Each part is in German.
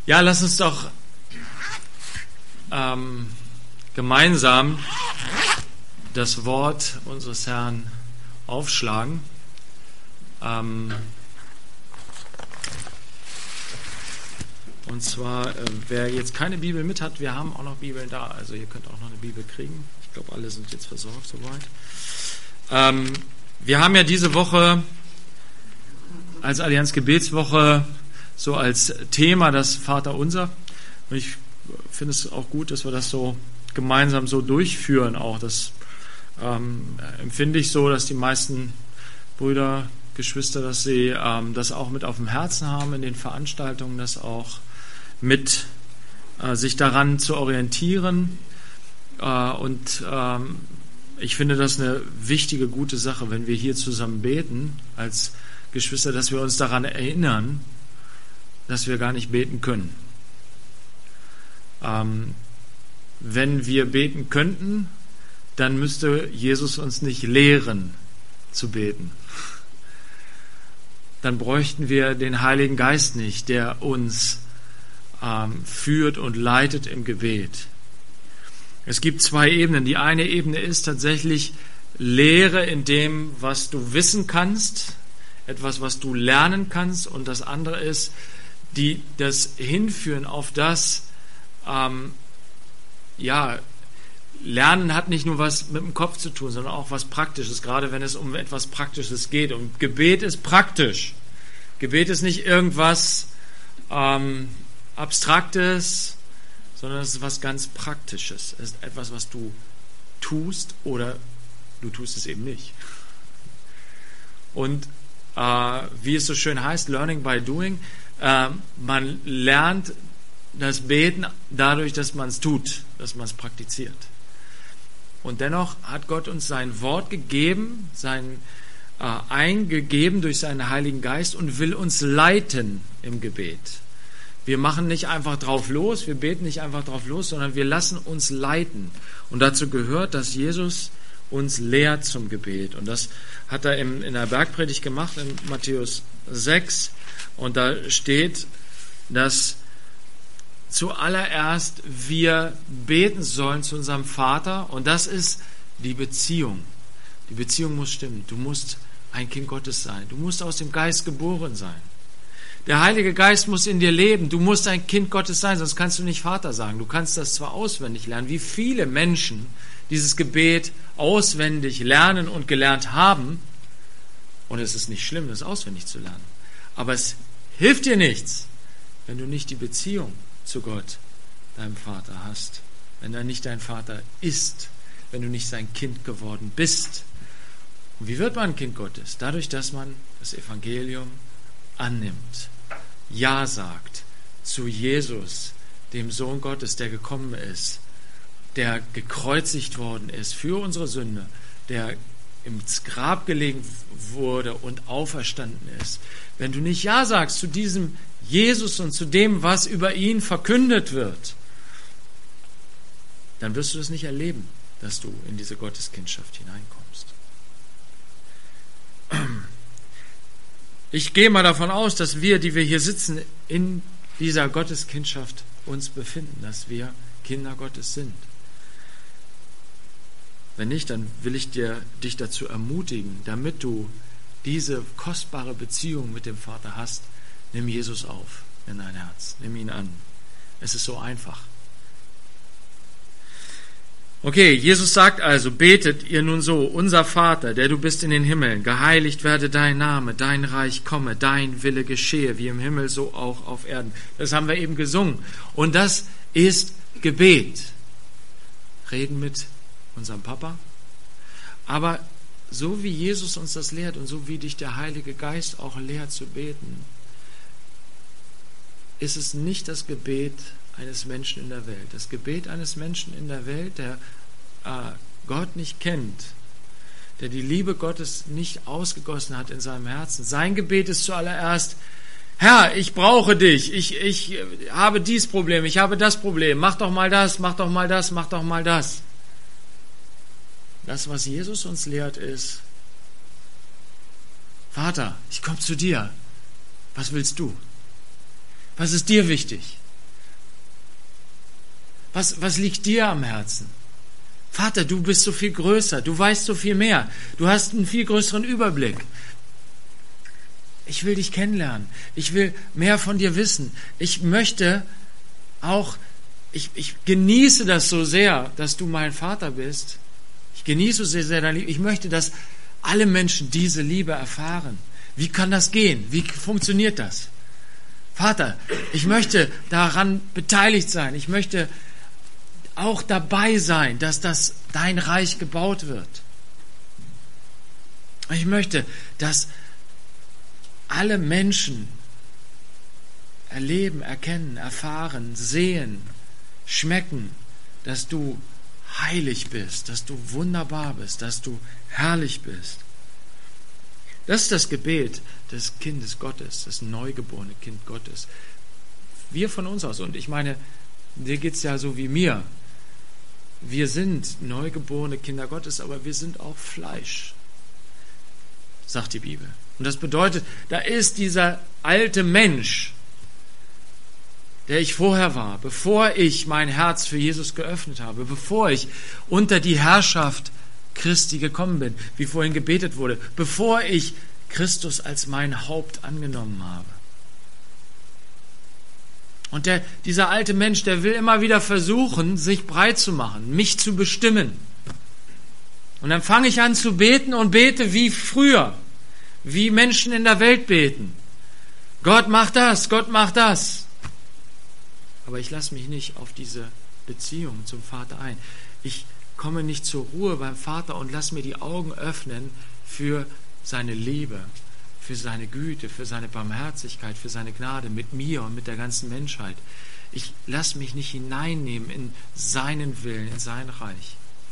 Ja, lass uns doch gemeinsam das Wort unseres Herrn aufschlagen. Und zwar, wer jetzt keine Bibel mit hat, wir haben auch noch Bibeln da. Also ihr könnt auch noch eine Bibel kriegen. Ich glaube, alle sind jetzt versorgt soweit. Wir haben ja diese Woche als Allianz Gebetswoche so als Thema das Vaterunser. Und ich finde es auch gut, dass wir das so gemeinsam so durchführen auch. Das empfinde ich so, dass die meisten Brüder, Geschwister, dass sie das auch mit auf dem Herzen haben in den Veranstaltungen, das auch mit sich daran zu orientieren. Und ich finde das eine wichtige, gute Sache, wenn wir hier zusammen beten als Geschwister, dass wir uns daran erinnern, dass wir gar nicht beten können. Wenn wir beten könnten, dann müsste Jesus uns nicht lehren zu beten. Dann bräuchten wir den Heiligen Geist nicht, der uns führt und leitet im Gebet. Es gibt zwei Ebenen. Die eine Ebene ist tatsächlich Lehre in dem, was du wissen kannst, etwas, was du lernen kannst, und das andere ist das Hinführen auf das, Lernen hat nicht nur was mit dem Kopf zu tun, sondern auch was Praktisches, gerade wenn es um etwas Praktisches geht. Und Gebet ist praktisch. Gebet ist nicht irgendwas Abstraktes, sondern es ist was ganz Praktisches. Es ist etwas, was du tust oder du tust es eben nicht. Und wie es so schön heißt, Learning by Doing, man lernt das Beten dadurch, dass man es tut, dass man es praktiziert. Und dennoch hat Gott uns sein Wort gegeben, eingegeben durch seinen Heiligen Geist und will uns leiten im Gebet. Wir machen nicht einfach drauf los, wir beten nicht einfach drauf los, sondern wir lassen uns leiten. Und dazu gehört, dass Jesus uns lehrt zum Gebet. Und das hat er in der Bergpredigt gemacht, in Matthäus 6. Und da steht, dass zuallererst wir beten sollen zu unserem Vater, und das ist die Beziehung. Die Beziehung muss stimmen. Du musst ein Kind Gottes sein. Du musst aus dem Geist geboren sein. Der Heilige Geist muss in dir leben. Du musst ein Kind Gottes sein, sonst kannst du nicht Vater sagen. Du kannst das zwar auswendig lernen, wie viele Menschen dieses Gebet auswendig lernen und gelernt haben, und es ist nicht schlimm, das auswendig zu lernen. Aber es hilft dir nichts, wenn du nicht die Beziehung zu Gott, deinem Vater, hast. Wenn er nicht dein Vater ist, wenn du nicht sein Kind geworden bist. Und wie wird man ein Kind Gottes? Dadurch, dass man das Evangelium annimmt, Ja sagt zu Jesus, dem Sohn Gottes, der gekommen ist, der gekreuzigt worden ist für unsere Sünde, der ins Grab gelegt wurde und auferstanden ist. Wenn du nicht Ja sagst zu diesem Jesus und zu dem, was über ihn verkündet wird, dann wirst du das nicht erleben, dass du in diese Gotteskindschaft hineinkommst. Ich gehe mal davon aus, dass wir, die wir hier sitzen, in dieser Gotteskindschaft uns befinden, dass wir Kinder Gottes sind. Wenn nicht, dann will ich dich dazu ermutigen, damit du diese kostbare Beziehung mit dem Vater hast, nimm Jesus auf in dein Herz, nimm ihn an. Es ist so einfach. Okay, Jesus sagt also, betet ihr nun so: Unser Vater, der du bist in den Himmeln, geheiligt werde dein Name, dein Reich komme, dein Wille geschehe, wie im Himmel, so auch auf Erden. Das haben wir eben gesungen. Und das ist Gebet. Reden mit unserem Papa. Aber so wie Jesus uns das lehrt und so wie dich der Heilige Geist auch lehrt zu beten, ist es nicht das Gebet eines Menschen in der Welt. Das Gebet eines Menschen in der Welt, der Gott nicht kennt, der die Liebe Gottes nicht ausgegossen hat in seinem Herzen. Sein Gebet ist zuallererst: Herr, ich brauche dich, ich habe dies Problem, ich habe das Problem, mach doch mal das, mach doch mal das, mach doch mal das. Das, was Jesus uns lehrt, ist: Vater, ich komme zu dir. Was willst du? Was ist dir wichtig? Was liegt dir am Herzen? Vater, du bist so viel größer, du weißt so viel mehr, du hast einen viel größeren Überblick. Ich will dich kennenlernen, ich will mehr von dir wissen. Ich möchte auch, ich genieße das so sehr, dass du mein Vater bist. Ich genieße so sehr deine Liebe. Ich möchte, dass alle Menschen diese Liebe erfahren. Wie kann das gehen? Wie funktioniert das? Vater, ich möchte daran beteiligt sein. Ich möchte auch dabei sein, dass dein Reich gebaut wird. Ich möchte, dass alle Menschen erleben, erkennen, erfahren, sehen, schmecken, dass du heilig bist, dass du wunderbar bist, dass du herrlich bist. Das ist das Gebet des Kindes Gottes, das neugeborene Kind Gottes. Wir von uns aus, und ich meine, dir geht es ja so wie mir. Wir sind neugeborene Kinder Gottes, aber wir sind auch Fleisch, sagt die Bibel. Und das bedeutet, da ist dieser alte Mensch, der ich vorher war, bevor ich mein Herz für Jesus geöffnet habe, bevor ich unter die Herrschaft Christi gekommen bin, wie vorhin gebetet wurde, bevor ich Christus als mein Haupt angenommen habe. Und dieser alte Mensch, der will immer wieder versuchen, sich breit zu machen, mich zu bestimmen. Und dann fange ich an zu beten und bete wie früher, wie Menschen in der Welt beten. Gott macht das, Gott macht das. Aber ich lasse mich nicht auf diese Beziehung zum Vater ein. Ich komme nicht zur Ruhe beim Vater und lasse mir die Augen öffnen für seine Liebe, für seine Güte, für seine Barmherzigkeit, für seine Gnade mit mir und mit der ganzen Menschheit. Ich lasse mich nicht hineinnehmen in seinen Willen, in sein Reich.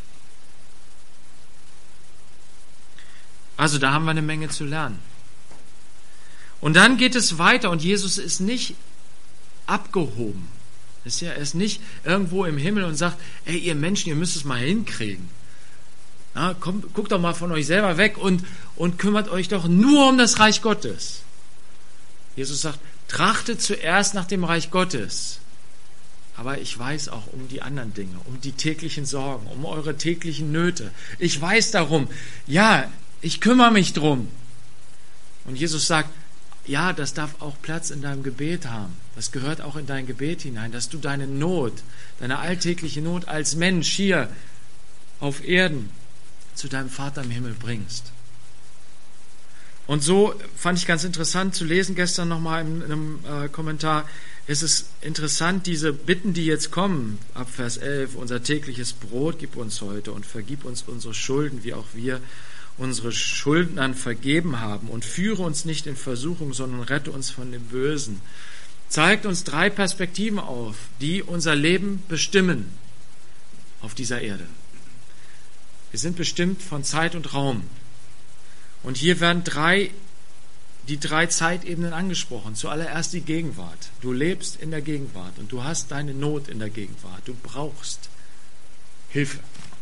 Also da haben wir eine Menge zu lernen. Und dann geht es weiter und Jesus ist nicht abgehoben. Er ist nicht irgendwo im Himmel und sagt, ey, ihr Menschen, ihr müsst es mal hinkriegen. Na, guckt doch mal von euch selber weg und kümmert euch doch nur um das Reich Gottes. Jesus sagt, trachtet zuerst nach dem Reich Gottes. Aber ich weiß auch um die anderen Dinge, um die täglichen Sorgen, um eure täglichen Nöte. Ich weiß darum. Ja, ich kümmere mich drum. Und Jesus sagt, ja, das darf auch Platz in deinem Gebet haben. Das gehört auch in dein Gebet hinein, dass du deine Not, deine alltägliche Not als Mensch hier auf Erden zu deinem Vater im Himmel bringst. Und so fand ich ganz interessant zu lesen, gestern nochmal in einem Kommentar, es ist interessant, diese Bitten, die jetzt kommen, ab Vers 11, unser tägliches Brot gib uns heute und vergib uns unsere Schulden, wie auch wir unsere Schuldnern vergeben haben, und führe uns nicht in Versuchung, sondern rette uns von dem Bösen. Zeigt uns 3 Perspektiven auf, die unser Leben bestimmen auf dieser Erde. Wir sind bestimmt von Zeit und Raum. Und hier werden die 3 Zeitebenen angesprochen. Zuallererst die Gegenwart. Du lebst in der Gegenwart und du hast deine Not in der Gegenwart. Du brauchst Hilfe.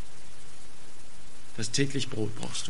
Das tägliche Brot brauchst du.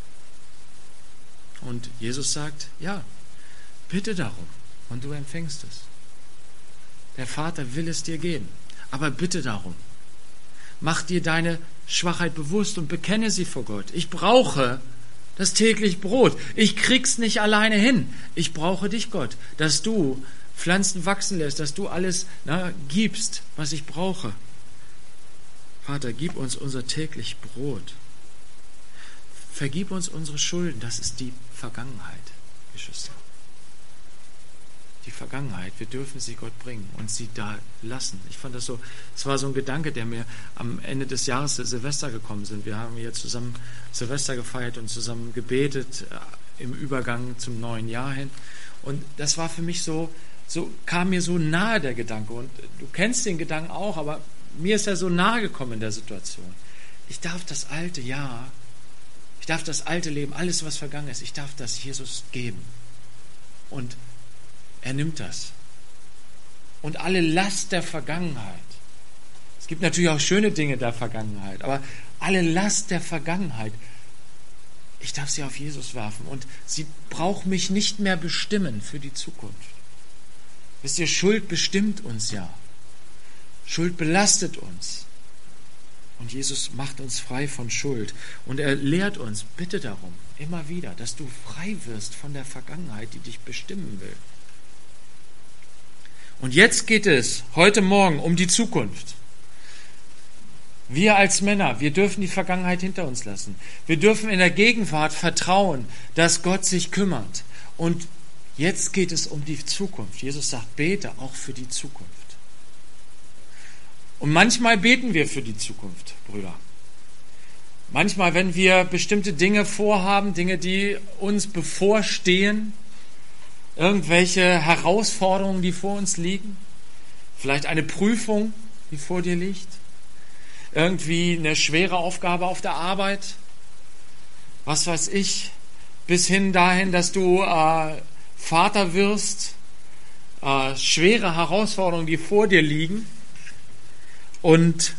Und Jesus sagt, ja, bitte darum und du empfängst es. Der Vater will es dir geben, aber bitte darum. Mach dir deine Schwachheit bewusst und bekenne sie vor Gott. Ich brauche das tägliche Brot. Ich krieg's nicht alleine hin. Ich brauche dich, Gott, dass du Pflanzen wachsen lässt, dass du alles gibst, was ich brauche. Vater, gib uns unser täglich Brot. Vergib uns unsere Schulden. Das ist die Vergangenheit, Geschwister. Die Vergangenheit, wir dürfen sie Gott bringen und sie da lassen. Ich fand das so, es war so ein Gedanke, der mir am Ende des Jahres Silvester gekommen sind. Wir haben hier zusammen Silvester gefeiert und zusammen gebetet im Übergang zum neuen Jahr hin. Und das war für mich so kam mir so nahe der Gedanke. Und du kennst den Gedanken auch, aber mir ist er so nahe gekommen in der Situation. Ich darf das alte Jahr, ich darf das alte Leben, alles was vergangen ist, ich darf das Jesus geben. Und er nimmt das. Und alle Last der Vergangenheit. Es gibt natürlich auch schöne Dinge der Vergangenheit, aber alle Last der Vergangenheit, ich darf sie auf Jesus werfen und sie braucht mich nicht mehr bestimmen für die Zukunft. Wisst ihr, Schuld bestimmt uns ja. Schuld belastet uns. Und Jesus macht uns frei von Schuld. Und er lehrt uns, bitte darum, immer wieder, dass du frei wirst von der Vergangenheit, die dich bestimmen will. Und jetzt geht es heute Morgen um die Zukunft. Wir als Männer, wir dürfen die Vergangenheit hinter uns lassen. Wir dürfen in der Gegenwart vertrauen, dass Gott sich kümmert. Und jetzt geht es um die Zukunft. Jesus sagt, bete auch für die Zukunft. Und manchmal beten wir für die Zukunft, Brüder. Manchmal, wenn wir bestimmte Dinge vorhaben, Dinge, die uns bevorstehen, irgendwelche Herausforderungen, die vor uns liegen, vielleicht eine Prüfung, die vor dir liegt, irgendwie eine schwere Aufgabe auf der Arbeit, was weiß ich, bis hin dahin, dass du Vater wirst, schwere Herausforderungen, die vor dir liegen. Und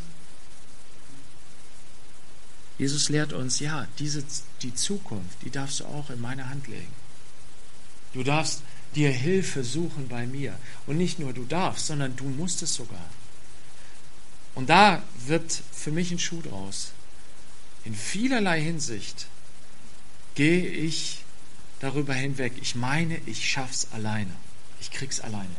Jesus lehrt uns, ja, die Zukunft, die darfst du auch in meine Hand legen. Du darfst dir Hilfe suchen bei mir. Und nicht nur du darfst, sondern du musst es sogar. Und da wird für mich ein Schuh draus. In vielerlei Hinsicht gehe ich darüber hinweg. Ich meine, ich schaff's alleine. Ich krieg's alleine.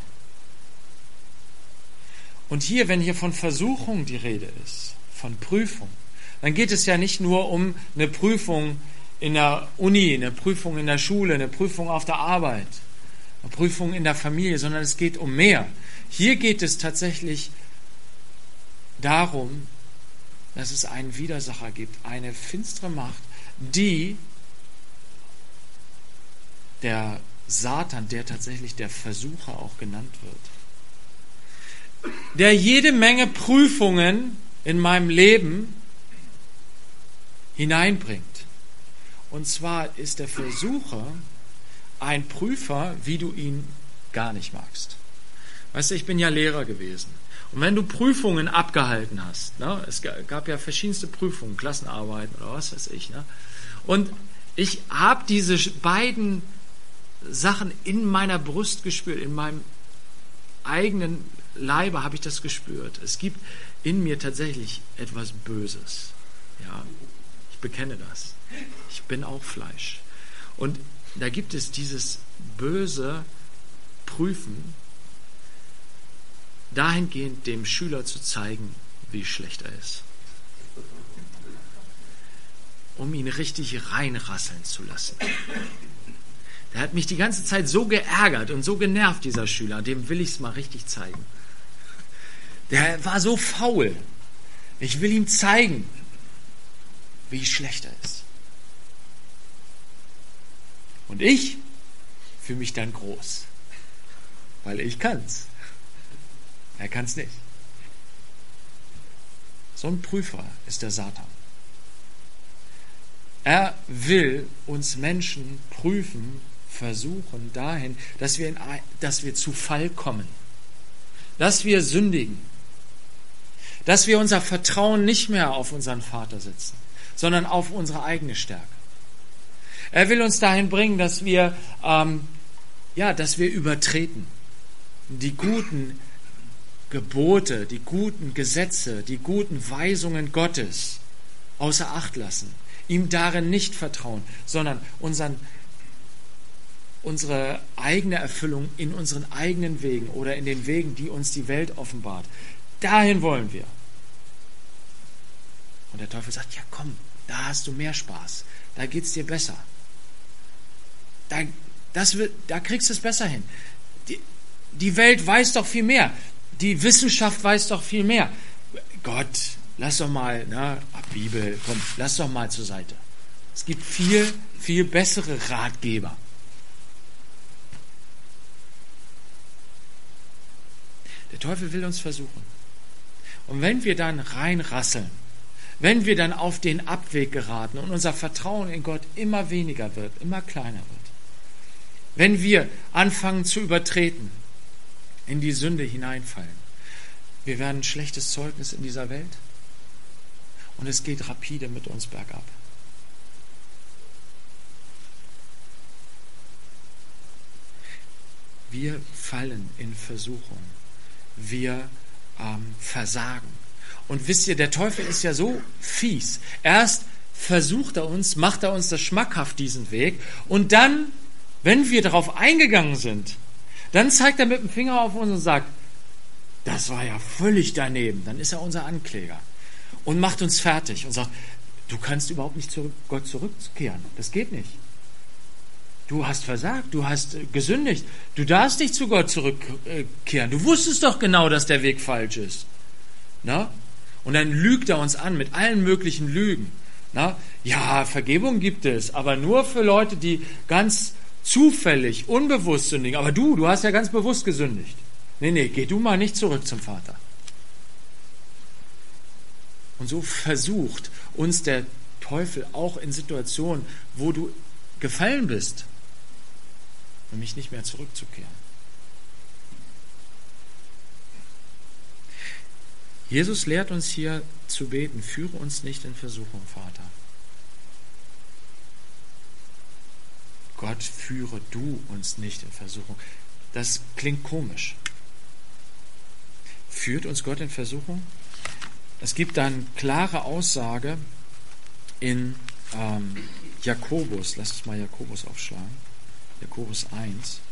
Und hier, wenn hier von Versuchung die Rede ist, von Prüfung, dann geht es ja nicht nur um eine Prüfung in der Uni, eine Prüfung in der Schule, eine Prüfung auf der Arbeit, eine Prüfung in der Familie, sondern es geht um mehr. Hier geht es tatsächlich darum, dass es einen Widersacher gibt, eine finstere Macht, die der Satan, der tatsächlich der Versucher auch genannt wird, der jede Menge Prüfungen in meinem Leben hineinbringt. Und zwar ist der Versucher ein Prüfer, wie du ihn gar nicht magst. Weißt du, ich bin ja Lehrer gewesen. Und wenn du Prüfungen abgehalten hast, ne, es gab ja verschiedenste Prüfungen, Klassenarbeiten oder was weiß ich, ne, und ich habe diese beiden Sachen in meiner Brust gespürt, in meinem eigenen Leibe habe ich das gespürt. Es gibt in mir tatsächlich etwas Böses. Ja, ich bekenne das. Ich bin auch Fleisch. Und da gibt es dieses böse Prüfen, dahingehend dem Schüler zu zeigen, wie schlecht er ist. Um ihn richtig reinrasseln zu lassen. Der hat mich die ganze Zeit so geärgert und so genervt, dieser Schüler. Dem will ich es mal richtig zeigen. Der war so faul. Ich will ihm zeigen, wie schlecht er ist. Und ich fühle mich dann groß. Weil ich kann's. Er kann's nicht. So ein Prüfer ist der Satan. Er will uns Menschen prüfen, versuchen dahin, dass wir zu Fall kommen, dass wir sündigen, dass wir unser Vertrauen nicht mehr auf unseren Vater setzen, sondern auf unsere eigene Stärke. Er will uns dahin bringen, dass wir übertreten, die guten Gebote, die guten Gesetze, die guten Weisungen Gottes außer Acht lassen, ihm darin nicht vertrauen, sondern unsere eigene Erfüllung in unseren eigenen Wegen oder in den Wegen, die uns die Welt offenbart. Dahin wollen wir. Und der Teufel sagt, ja komm, da hast du mehr Spaß, da geht's dir besser. Da kriegst du es besser hin. Die Welt weiß doch viel mehr. Die Wissenschaft weiß doch viel mehr. Gott, lass doch mal, Bibel, komm, lass doch mal zur Seite. Es gibt viel, viel bessere Ratgeber. Der Teufel will uns versuchen. Und wenn wir dann reinrasseln, wenn wir dann auf den Abweg geraten und unser Vertrauen in Gott immer weniger wird, immer kleiner wird, wenn wir anfangen zu übertreten, in die Sünde hineinfallen, wir werden ein schlechtes Zeugnis in dieser Welt und es geht rapide mit uns bergab. Wir fallen in Versuchung. Wir versagen. Und wisst ihr, der Teufel ist ja so fies. Erst versucht er uns, macht er uns das schmackhaft, diesen Weg. Und dann, wenn wir darauf eingegangen sind, dann zeigt er mit dem Finger auf uns und sagt, das war ja völlig daneben. Dann ist er unser Ankläger und macht uns fertig und sagt, du kannst überhaupt nicht zu Gott zurückkehren. Das geht nicht. Du hast versagt, du hast gesündigt. Du darfst nicht zu Gott zurückkehren. Du wusstest doch genau, dass der Weg falsch ist. Na? Und dann lügt er uns an mit allen möglichen Lügen. Na? Ja, Vergebung gibt es, aber nur für Leute, die ganz zufällig, unbewusst sündigen. Aber du hast ja ganz bewusst gesündigt. Nee, geh du mal nicht zurück zum Vater. Und so versucht uns der Teufel auch in Situationen, wo du gefallen bist, nämlich nicht mehr zurückzukehren. Jesus lehrt uns hier zu beten, führe uns nicht in Versuchung, Vater. Gott, führe du uns nicht in Versuchung. Das klingt komisch. Führt uns Gott in Versuchung? Es gibt dann klare Aussage in Jakobus. Lass uns mal Jakobus aufschlagen. Jakobus 1.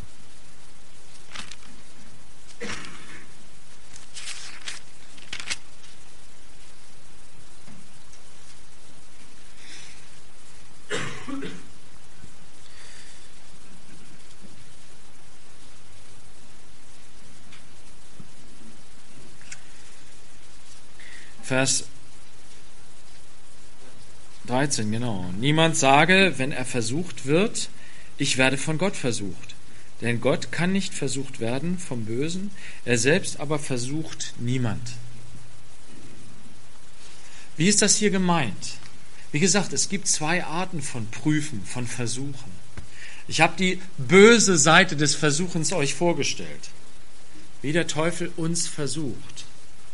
Vers 13, genau. Niemand sage, wenn er versucht wird, ich werde von Gott versucht. Denn Gott kann nicht versucht werden vom Bösen, er selbst aber versucht niemand. Wie ist das hier gemeint? Wie gesagt, es gibt zwei Arten von Prüfen, von Versuchen. Ich habe die böse Seite des Versuchens euch vorgestellt. Wie der Teufel uns versucht.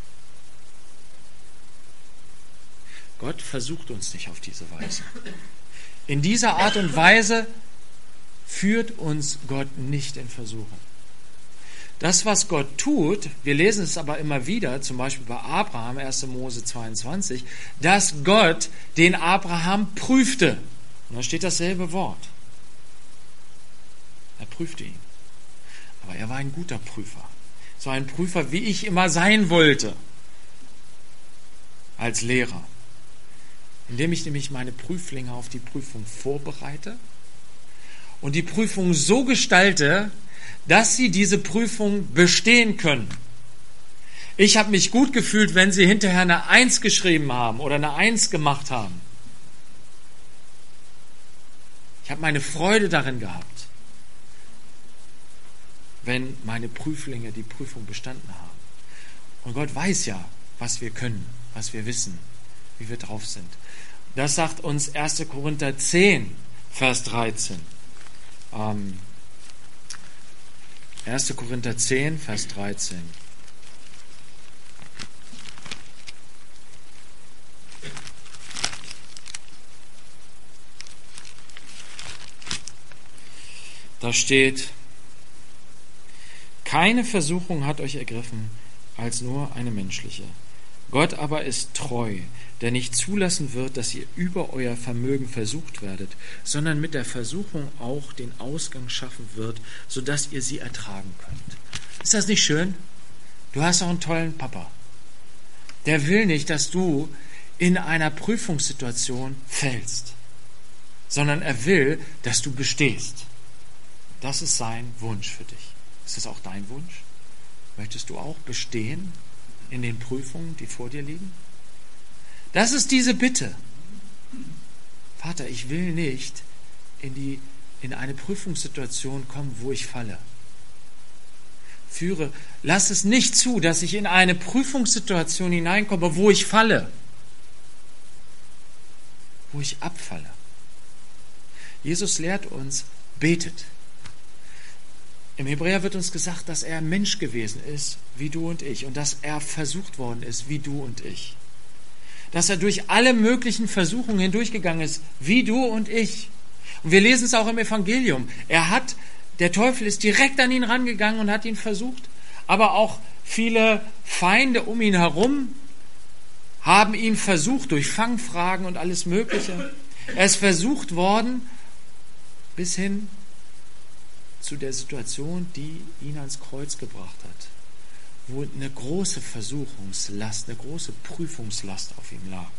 Gott versucht uns nicht auf diese Weise. In dieser Art und Weise führt uns Gott nicht in Versuchung. Das, was Gott tut, wir lesen es aber immer wieder, zum Beispiel bei Abraham, 1. Mose 22, dass Gott den Abraham prüfte. Und da steht dasselbe Wort. Er prüfte ihn. Aber er war ein guter Prüfer. So ein Prüfer, wie ich immer sein wollte, als Lehrer. Indem ich nämlich meine Prüflinge auf die Prüfung vorbereite und die Prüfung so gestalte, dass sie diese Prüfung bestehen können. Ich habe mich gut gefühlt, wenn sie hinterher eine 1 geschrieben haben oder eine 1 gemacht haben. Ich habe meine Freude darin gehabt, wenn meine Prüflinge die Prüfung bestanden haben. Und Gott weiß ja, was wir können, was wir wissen, wie wir drauf sind. Das sagt uns 1. Korinther 10, Vers 13. 1. Korinther 10, Vers 13. Da steht, keine Versuchung hat euch ergriffen, als nur eine menschliche. Gott aber ist treu, der nicht zulassen wird, dass ihr über euer Vermögen versucht werdet, sondern mit der Versuchung auch den Ausgang schaffen wird, sodass ihr sie ertragen könnt. Ist das nicht schön? Du hast auch einen tollen Papa. Der will nicht, dass du in einer Prüfungssituation fällst, sondern er will, dass du bestehst. Das ist sein Wunsch für dich. Ist das auch dein Wunsch? Möchtest du auch bestehen in den Prüfungen, die vor dir liegen? Das ist diese Bitte. Vater, ich will nicht in eine Prüfungssituation kommen, wo ich falle. Lass es nicht zu, dass ich in eine Prüfungssituation hineinkomme, wo ich falle, wo ich abfalle. Jesus lehrt uns, betet. Im Hebräer wird uns gesagt, dass er Mensch gewesen ist, wie du und ich, und dass er versucht worden ist, wie du und ich. Dass er durch alle möglichen Versuchungen hindurchgegangen ist, wie du und ich. Und wir lesen es auch im Evangelium. Der Teufel ist direkt an ihn rangegangen und hat ihn versucht, aber auch viele Feinde um ihn herum haben ihn versucht durch Fangfragen und alles Mögliche. Er ist versucht worden bis hin zu der Situation, die ihn ans Kreuz gebracht hat, wo eine große Versuchungslast, eine große Prüfungslast auf ihm lag.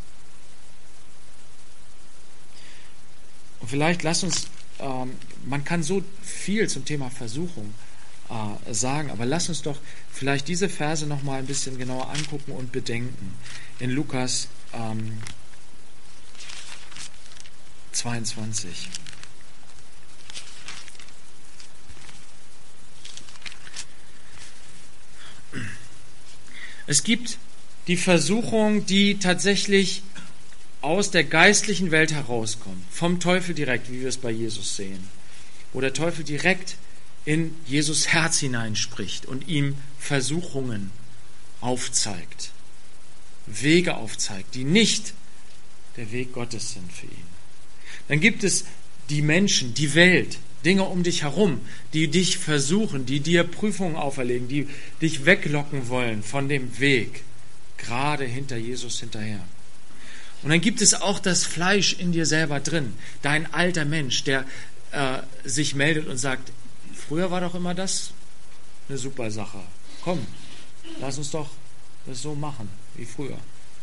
Und vielleicht lass uns, man kann so viel zum Thema Versuchung sagen, aber lass uns doch vielleicht diese Verse noch mal ein bisschen genauer angucken und bedenken. In Lukas 22. Es gibt die Versuchung, die tatsächlich aus der geistlichen Welt herauskommt, vom Teufel direkt, wie wir es bei Jesus sehen, wo der Teufel direkt in Jesus Herz hineinspricht und ihm Versuchungen aufzeigt, Wege aufzeigt, die nicht der Weg Gottes sind für ihn. Dann gibt es die Menschen, die Welt, Dinge um dich herum, die dich versuchen, die dir Prüfungen auferlegen, die dich weglocken wollen von dem Weg, gerade hinter Jesus hinterher. Und dann gibt es auch das Fleisch in dir selber drin, dein alter Mensch, der sich meldet und sagt, früher war doch immer das eine super Sache. Komm, lass uns doch das so machen wie früher.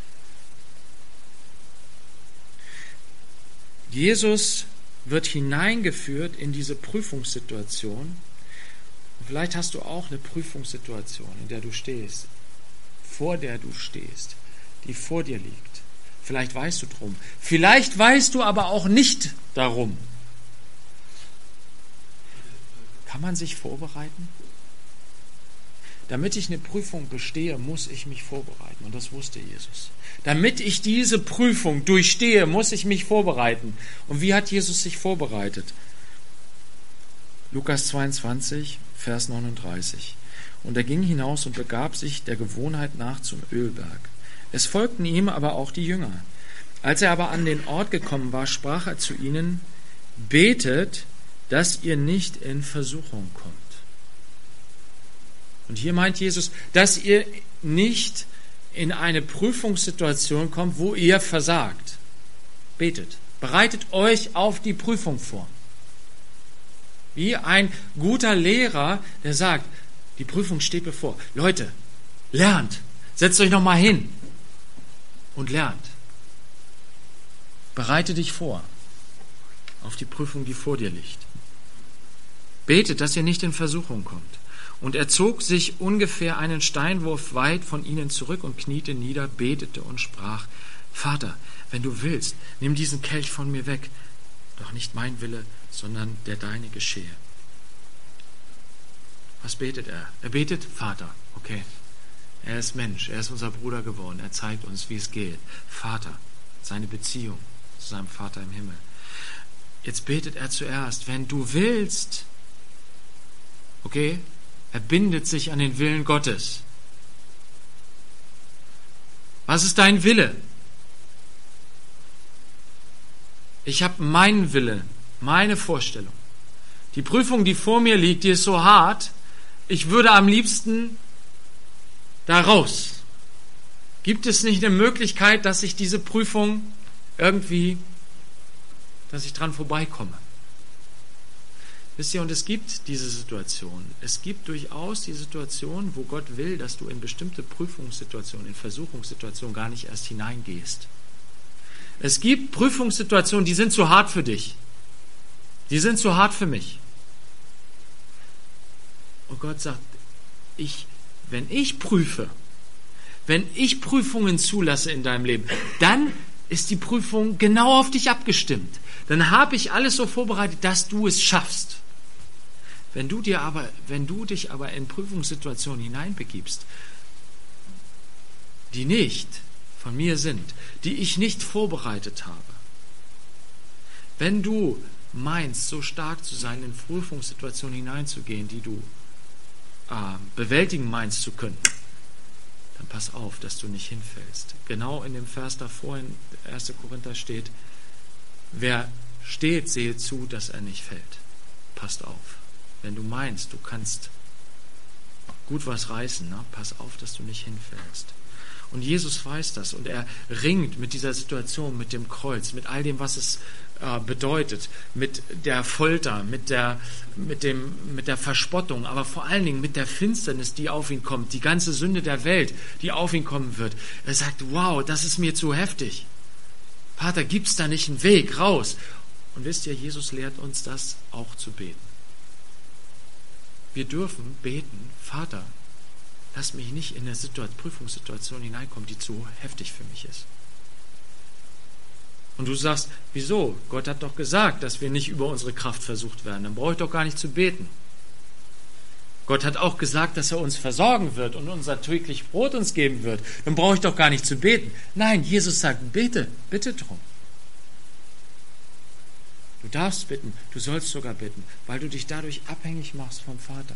Jesus wird hineingeführt in diese Prüfungssituation. Und vielleicht hast du auch eine Prüfungssituation, in der du stehst, vor der du stehst, die vor dir liegt. Vielleicht weißt du drum. Vielleicht weißt du aber auch nicht darum. Kann man sich vorbereiten? Damit ich eine Prüfung bestehe, muss ich mich vorbereiten. Und das wusste Jesus. Damit ich diese Prüfung durchstehe, muss ich mich vorbereiten. Und wie hat Jesus sich vorbereitet? Lukas 22, Vers 39. Und er ging hinaus und begab sich der Gewohnheit nach zum Ölberg. Es folgten ihm aber auch die Jünger. Als er aber an den Ort gekommen war, sprach er zu ihnen, betet, dass ihr nicht in Versuchung kommt. Und hier meint Jesus, dass ihr nicht in eine Prüfungssituation kommt, wo ihr versagt. Betet. Bereitet euch auf die Prüfung vor. Wie ein guter Lehrer, der sagt, die Prüfung steht bevor. Leute, lernt. Setzt euch nochmal hin und lernt. Bereite dich vor auf die Prüfung, die vor dir liegt. Betet, dass ihr nicht in Versuchung kommt. Und er zog sich ungefähr einen Steinwurf weit von ihnen zurück und kniete nieder, betete und sprach, Vater, wenn du willst, nimm diesen Kelch von mir weg. Doch nicht mein Wille, sondern der deine geschehe. Was betet er? Er betet, Vater, okay. Er ist Mensch, er ist unser Bruder geworden, er zeigt uns, wie es geht. Vater, seine Beziehung zu seinem Vater im Himmel. Jetzt betet er zuerst, wenn du willst, okay, er bindet sich an den Willen Gottes. Was ist dein Wille? Ich habe meinen Wille, meine Vorstellung. Die Prüfung, die vor mir liegt, die ist so hart, ich würde am liebsten da raus. Gibt es nicht eine Möglichkeit, dass ich diese Prüfung irgendwie, dass ich dran vorbeikomme? Wisst ihr, und es gibt diese Situation. Es gibt durchaus die Situation, wo Gott will, dass du in bestimmte Prüfungssituationen, in Versuchungssituationen gar nicht erst hineingehst. Es gibt Prüfungssituationen, die sind zu hart für dich. Die sind zu hart für mich. Und Gott sagt, wenn ich prüfe, wenn ich Prüfungen zulasse in deinem Leben, dann ist die Prüfung genau auf dich abgestimmt. Dann habe ich alles so vorbereitet, dass du es schaffst. Wenn du dich aber in Prüfungssituationen hineinbegibst, die nicht von mir sind, die ich nicht vorbereitet habe, wenn du meinst, so stark zu sein, in Prüfungssituationen hineinzugehen, die du bewältigen meinst zu können, dann pass auf, dass du nicht hinfällst. Genau in dem Vers davor in 1. Korinther steht, wer steht, sehe zu, dass er nicht fällt. Passt auf. Wenn du meinst, du kannst gut was reißen. Ne? Pass auf, dass du nicht hinfällst. Und Jesus weiß das und er ringt mit dieser Situation, mit dem Kreuz, mit all dem, was es bedeutet, mit der Folter, mit der Verspottung, aber vor allen Dingen mit der Finsternis, die auf ihn kommt, die ganze Sünde der Welt, die auf ihn kommen wird. Er sagt, wow, das ist mir zu heftig. Vater, gibt's da nicht einen Weg raus? Und wisst ihr, Jesus lehrt uns das auch zu beten. Wir dürfen beten, Vater, lass mich nicht in eine Prüfungssituation hineinkommen, die zu heftig für mich ist. Und du sagst, wieso? Gott hat doch gesagt, dass wir nicht über unsere Kraft versucht werden. Dann brauche ich doch gar nicht zu beten. Gott hat auch gesagt, dass er uns versorgen wird und unser täglich Brot uns geben wird. Dann brauche ich doch gar nicht zu beten. Nein, Jesus sagt, bitte drum. Du darfst bitten, du sollst sogar bitten, weil du dich dadurch abhängig machst vom Vater.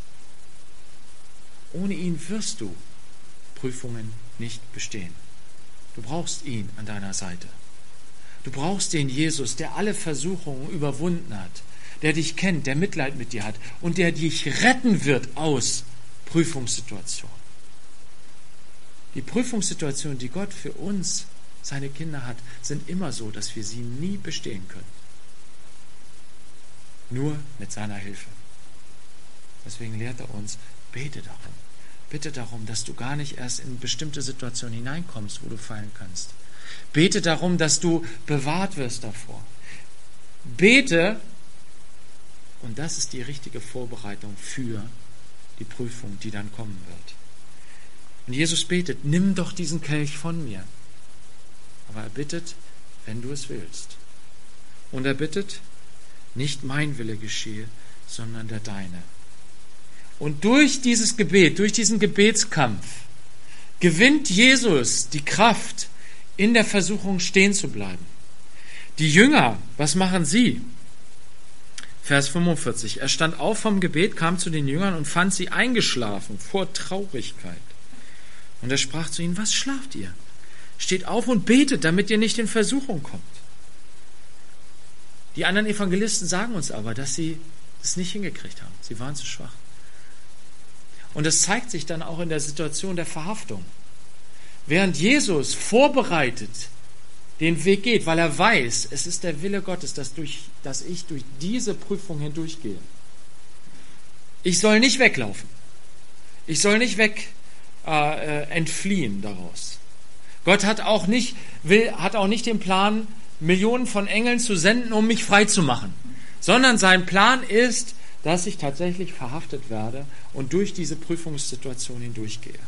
Ohne ihn wirst du Prüfungen nicht bestehen. Du brauchst ihn an deiner Seite. Du brauchst den Jesus, der alle Versuchungen überwunden hat, der dich kennt, der Mitleid mit dir hat und der dich retten wird aus Prüfungssituationen. Die Prüfungssituationen, die Gott für uns, seine Kinder hat, sind immer so, dass wir sie nie bestehen können. Nur mit seiner Hilfe. Deswegen lehrt er uns, bete darum. Bitte darum, dass du gar nicht erst in bestimmte Situationen hineinkommst, wo du fallen kannst. Bete darum, dass du bewahrt wirst davor. Bete, und das ist die richtige Vorbereitung für die Prüfung, die dann kommen wird. Und Jesus betet, nimm doch diesen Kelch von mir. Aber er bittet, wenn du es willst. Und er bittet, nicht mein Wille geschehe, sondern der deine. Und durch dieses Gebet, durch diesen Gebetskampf, gewinnt Jesus die Kraft, in der Versuchung stehen zu bleiben. Die Jünger, was machen sie? Vers 45. Er stand auf vom Gebet, kam zu den Jüngern und fand sie eingeschlafen vor Traurigkeit. Und er sprach zu ihnen, was schlaft ihr? Steht auf und betet, damit ihr nicht in Versuchung kommt. Die anderen Evangelisten sagen uns aber, dass sie es nicht hingekriegt haben. Sie waren zu schwach. Und das zeigt sich dann auch in der Situation der Verhaftung. Während Jesus vorbereitet den Weg geht, weil er weiß, es ist der Wille Gottes, dass ich durch diese Prüfung hindurchgehe. Ich soll nicht weglaufen. Ich soll nicht entfliehen daraus. Gott hat auch nicht den Plan, Millionen von Engeln zu senden, um mich frei zu machen, sondern sein Plan ist, dass ich tatsächlich verhaftet werde und durch diese Prüfungssituation hindurchgehe.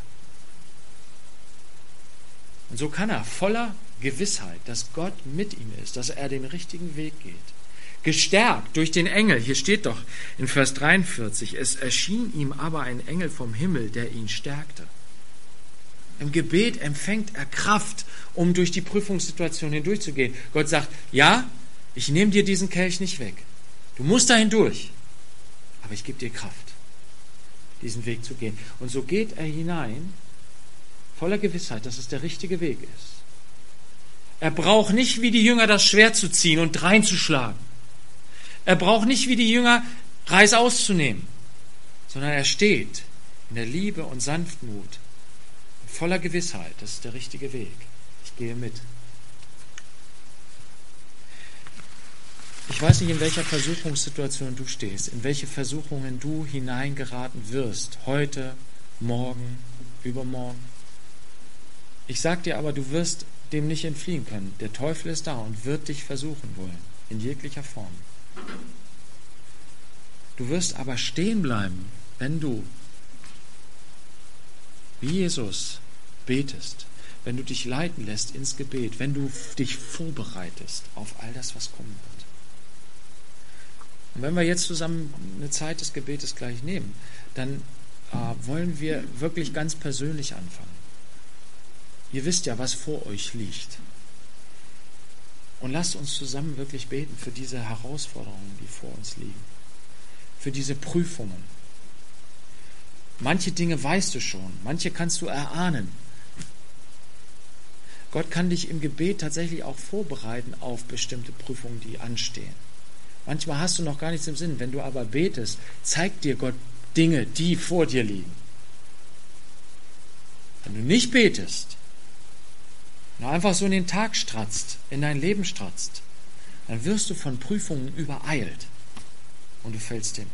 Und so kann er voller Gewissheit, dass Gott mit ihm ist, dass er den richtigen Weg geht, gestärkt durch den Engel, hier steht doch in Vers 43, es erschien ihm aber ein Engel vom Himmel, der ihn stärkte. Im Gebet empfängt er Kraft, um durch die Prüfungssituation hindurchzugehen. Gott sagt, ja, ich nehme dir diesen Kelch nicht weg. Du musst da hindurch, aber ich gebe dir Kraft, diesen Weg zu gehen. Und so geht er hinein, voller Gewissheit, dass es der richtige Weg ist. Er braucht nicht wie die Jünger das Schwert zu ziehen und reinzuschlagen. Er braucht nicht wie die Jünger Reißaus zu nehmen, sondern er steht in der Liebe und Sanftmut, voller Gewissheit, das ist der richtige Weg. Ich gehe mit. Ich weiß nicht, in welcher Versuchungssituation du stehst, in welche Versuchungen du hineingeraten wirst, heute, morgen, übermorgen. Ich sage dir aber, du wirst dem nicht entfliehen können. Der Teufel ist da und wird dich versuchen wollen, in jeglicher Form. Du wirst aber stehen bleiben, wenn du wie Jesus betest, wenn du dich leiten lässt ins Gebet, wenn du dich vorbereitest auf all das, was kommen wird. Und wenn wir jetzt zusammen eine Zeit des Gebetes gleich nehmen, dann wollen wir wirklich ganz persönlich anfangen. Ihr wisst ja, was vor euch liegt. Und lasst uns zusammen wirklich beten für diese Herausforderungen, die vor uns liegen. Für diese Prüfungen. Manche Dinge weißt du schon, manche kannst du erahnen. Gott kann dich im Gebet tatsächlich auch vorbereiten auf bestimmte Prüfungen, die anstehen. Manchmal hast du noch gar nichts im Sinn. Wenn du aber betest, zeigt dir Gott Dinge, die vor dir liegen. Wenn du nicht betest, und einfach so in den Tag stratzt, in dein Leben stratzt, dann wirst du von Prüfungen übereilt und du fällst hin.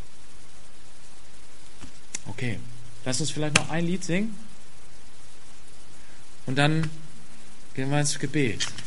Okay, lass uns vielleicht noch ein Lied singen und dann gehen wir ins Gebet.